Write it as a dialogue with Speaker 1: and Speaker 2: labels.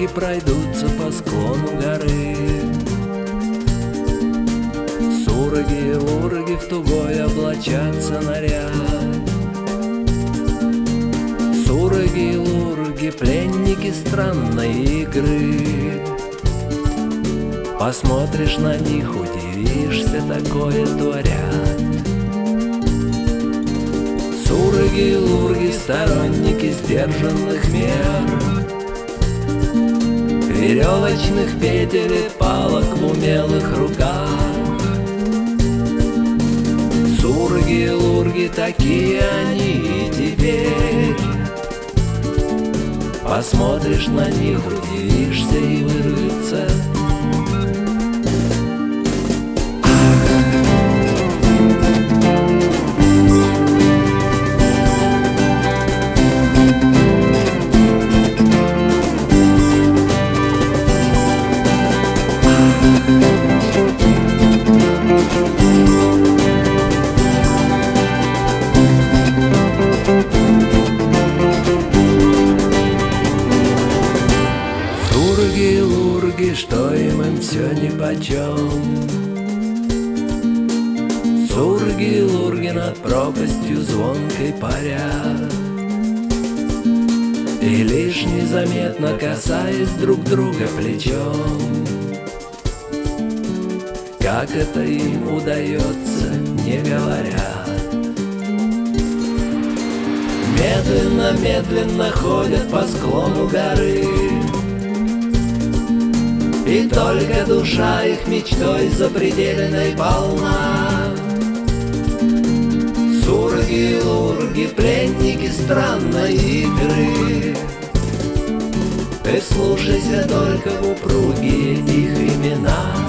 Speaker 1: Сурги пройдутся по склону горы. Сурги и лурги в тугой облачатся наряд. Сурги и лурги, пленники странной игры. Посмотришь на них, удивишься, такое творят. Сурги и лурги, сторонники сдержанных мер, веревочных петель и палок в умелых руках. Сурги и лурги, такие они и теперь. Посмотришь на них, удивишься и вырвется. Сурги и лурги, что им все нипочем. Сурги и лурги над пропастью звонкой парят, и лишь незаметно касаясь друг друга плечом. Как это им удается, не говорят. Медленно-медленно ходят по склону горы, и только душа их мечтой запредельной полна. Сурги и лурги, пленники странной игры, ты вслушайся только в упругие их имена.